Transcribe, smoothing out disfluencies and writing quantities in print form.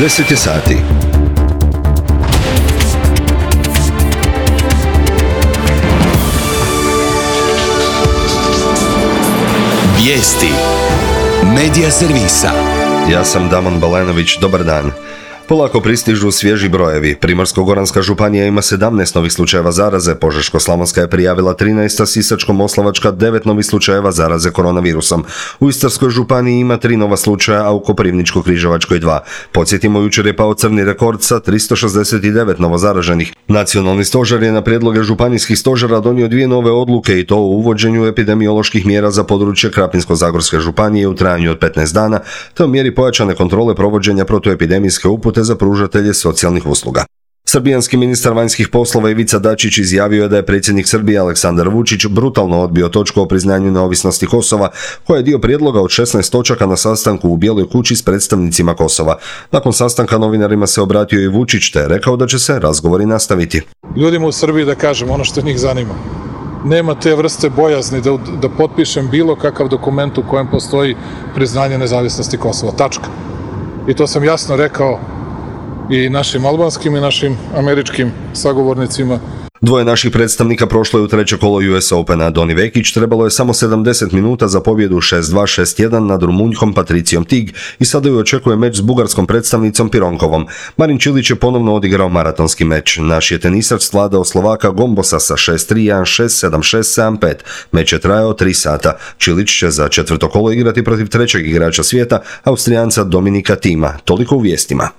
10 je sati. Vijesti Medija servisa. Ja sam Damon Balenović, dobar dan. Polako pristižu svježi brojevi. Primorsko-goranska županija ima 17 novih slučajeva zaraze, Požeško-slavonska je prijavila 13, a Sisačko-moslavačka 9 novih slučajeva zaraze koronavirusom. U Istarskoj županiji ima 3 nova slučaja, a u Koprivničko-križevačkoj 2. Podsjetimo, jučer je pao crni rekord sa 369 novozaraženih. Nacionalni stožer je na prijedloge županijskih stožera donio 2 nove odluke, i to o uvođenju epidemioloških mjera za područje Krapinsko-zagorske županije u trajanju od 15 dana, te o mjeri pojačane kontrole provođenja protuepidemijske upute za pružatelje socijalnih usluga. Srbijanski ministar vanjskih poslova Ivica Dačić izjavio je da je predsjednik Srbije Aleksandar Vučić brutalno odbio točku o priznanju neovisnosti Kosova, koja je dio prijedloga od 16 točaka na sastanku u Bijeloj kući s predstavnicima Kosova. Nakon sastanka novinarima se obratio i Vučić, te je rekao da će se razgovori nastaviti. Ljudima u Srbiji da kažem ono što njih zanima. Nema te vrste bojazni da potpišem bilo kakav dokument u kojem postoji priznanje nezavisnosti Kosova. Tačka. I to sam jasno rekao i našim albanskim i našim američkim sagovornicima. 2 naših predstavnika prošlo je u treće kolo US Opena. Doni Vekić trebalo je samo 70 minuta za pobjedu 6-2, 6-1 nad Rumunjkom Patricijom Tig i sada ju očekuje meč s bugarskom predstavnicom Pironkovom. Marin Čilić je ponovno odigrao maratonski meč. Naš je tenisač svladao Slovaka Gombosa sa 6-3, 1-6, 7-6, 7-5. Meč je trajao 3 sata. Čilić će za četvrto kolo igrati protiv trećeg igrača svijeta, Austrijanca Dominika Tima. Toliko u vijestima.